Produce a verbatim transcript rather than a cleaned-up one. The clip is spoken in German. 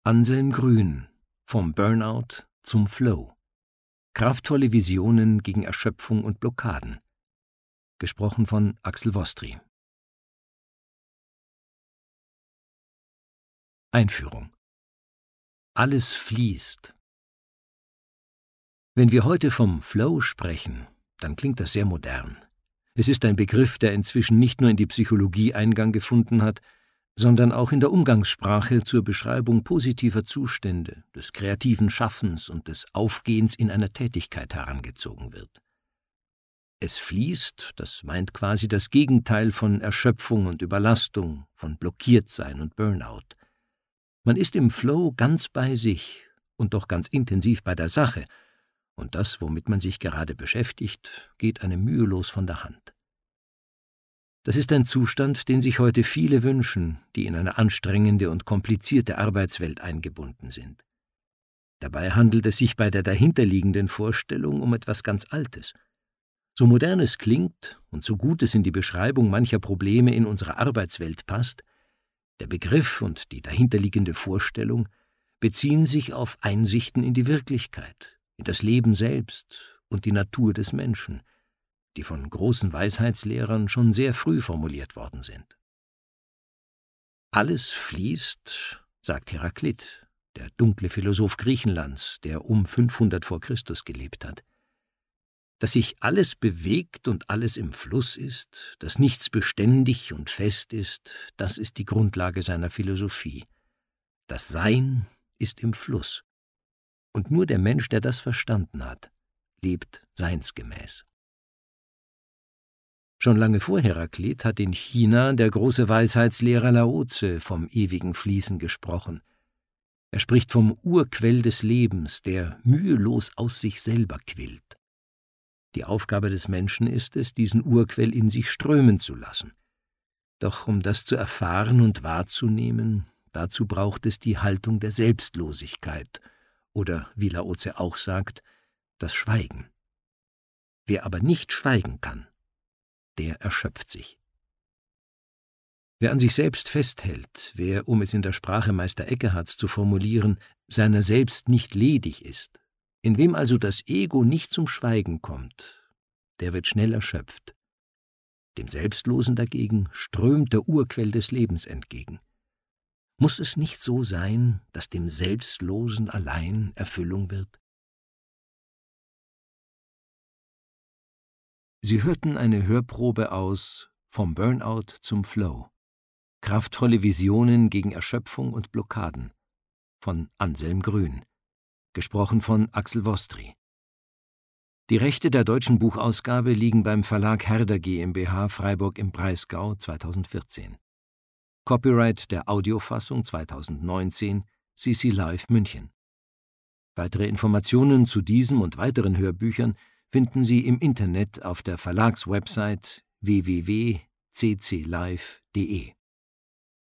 Anselm Grün, vom Burnout zum Flow. Kraftvolle Visionen gegen Erschöpfung und Blockaden. Gesprochen von Axel Vostry. Einführung. Alles fließt. Wenn wir heute vom Flow sprechen, dann klingt das sehr modern. Es ist ein Begriff, der inzwischen nicht nur in die Psychologie Eingang gefunden hat, sondern auch in der Umgangssprache zur Beschreibung positiver Zustände, des kreativen Schaffens und des Aufgehens in einer Tätigkeit herangezogen wird. Es fließt, das meint quasi das Gegenteil von Erschöpfung und Überlastung, von Blockiertsein und Burnout. Man ist im Flow ganz bei sich und doch ganz intensiv bei der Sache, und das, womit man sich gerade beschäftigt, geht einem mühelos von der Hand. Das ist ein Zustand, den sich heute viele wünschen, die in eine anstrengende und komplizierte Arbeitswelt eingebunden sind. Dabei handelt es sich bei der dahinterliegenden Vorstellung um etwas ganz Altes. So modern es klingt und so gut es in die Beschreibung mancher Probleme in unserer Arbeitswelt passt, der Begriff und die dahinterliegende Vorstellung beziehen sich auf Einsichten in die Wirklichkeit, in das Leben selbst und die Natur des Menschen, die von großen Weisheitslehrern schon sehr früh formuliert worden sind. Alles fließt, sagt Heraklit, der dunkle Philosoph Griechenlands, der um fünfhundert vor Christus gelebt hat. Dass sich alles bewegt und alles im Fluss ist, dass nichts beständig und fest ist, das ist die Grundlage seiner Philosophie. Das Sein ist im Fluss. Und nur der Mensch, der das verstanden hat, lebt seinsgemäß. Schon lange vor Heraklit hat in China der große Weisheitslehrer Lao-Tse vom ewigen Fließen gesprochen. Er spricht vom Urquell des Lebens, der mühelos aus sich selber quillt. Die Aufgabe des Menschen ist es, diesen Urquell in sich strömen zu lassen. Doch um das zu erfahren und wahrzunehmen, dazu braucht es die Haltung der Selbstlosigkeit oder, wie Lao-Tse auch sagt, das Schweigen. Wer aber nicht schweigen kann, der erschöpft sich. Wer an sich selbst festhält, wer, um es in der Sprache Meister Eckeharts zu formulieren, seiner selbst nicht ledig ist, in wem also das Ego nicht zum Schweigen kommt, der wird schnell erschöpft. Dem Selbstlosen dagegen strömt der Urquell des Lebens entgegen. Muss es nicht so sein, dass dem Selbstlosen allein Erfüllung wird? Sie hörten eine Hörprobe aus Vom Burnout zum Flow. Kraftvolle Visionen gegen Erschöpfung und Blockaden von Anselm Grün. Gesprochen von Axel Vostry. Die Rechte der deutschen Buchausgabe liegen beim Verlag Herder GmbH Freiburg im Breisgau zweitausendvierzehn. Copyright der Audiofassung zweitausendneunzehn C C Live München. Weitere Informationen zu diesem und weiteren Hörbüchern finden Sie im Internet auf der Verlagswebsite w w w punkt c c live punkt d e.